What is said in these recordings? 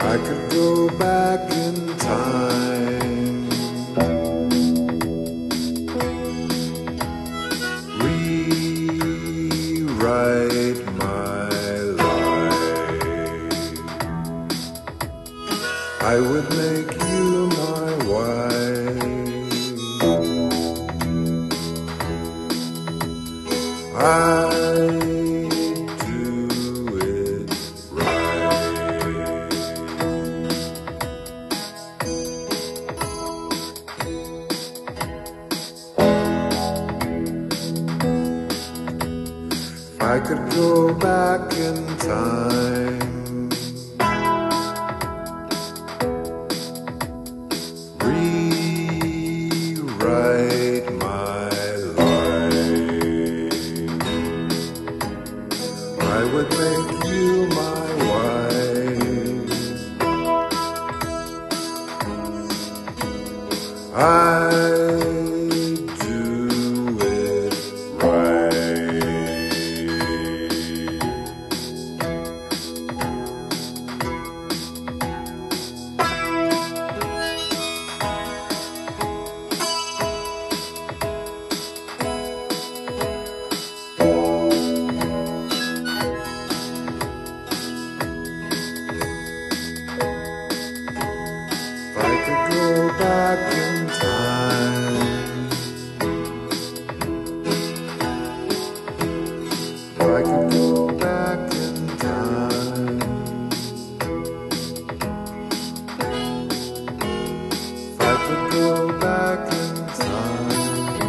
I could go back in time, rewrite my life. I would make you my wife. I'd do it right. If I could go back in time, rewrite my life. I would make you my wife. I'd do it right. If I could go back in time, if I could go back in time, if I could go back in time,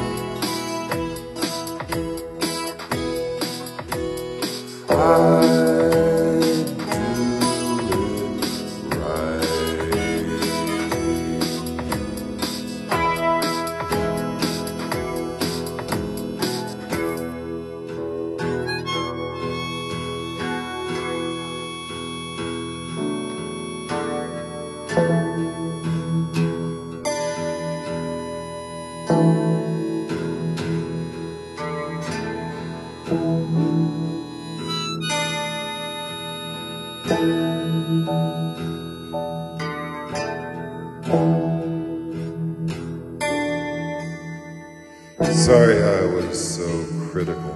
I'd do it right. Sorry I was so critical.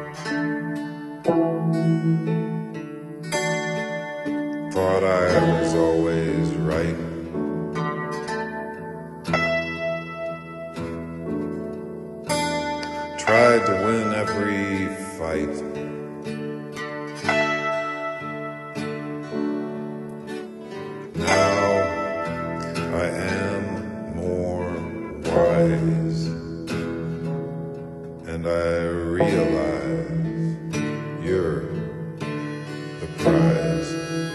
Thought I was always right. Tried to win every fight. Now I am more wise, and I realize you're the prize.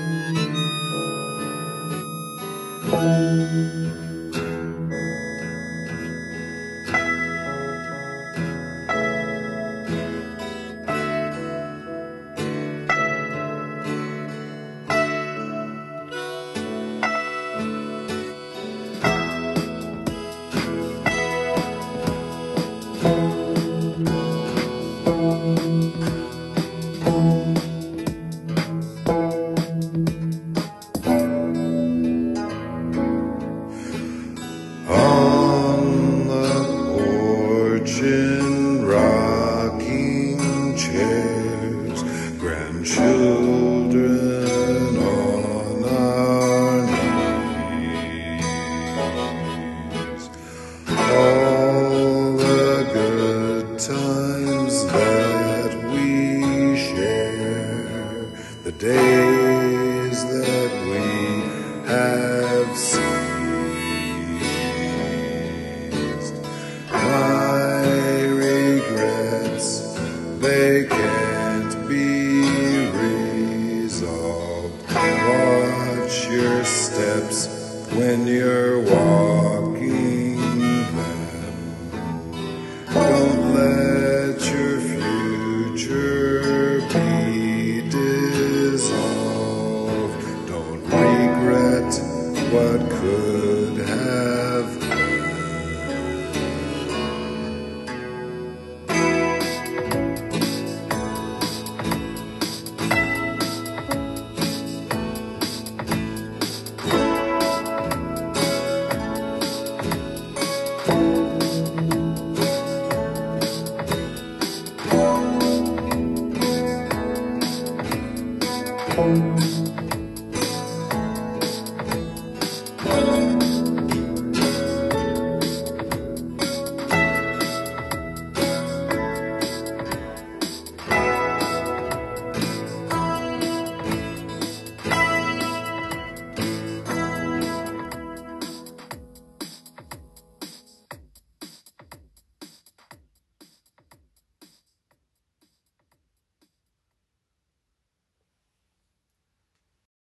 On the porch in rocking chairs, grandchildren on our knees. All the good times that we share, the days that we have seized. My regrets, they can't be resolved. Watch your steps when you're walking them. Don't let your future be dissolved. Don't regret what could have been.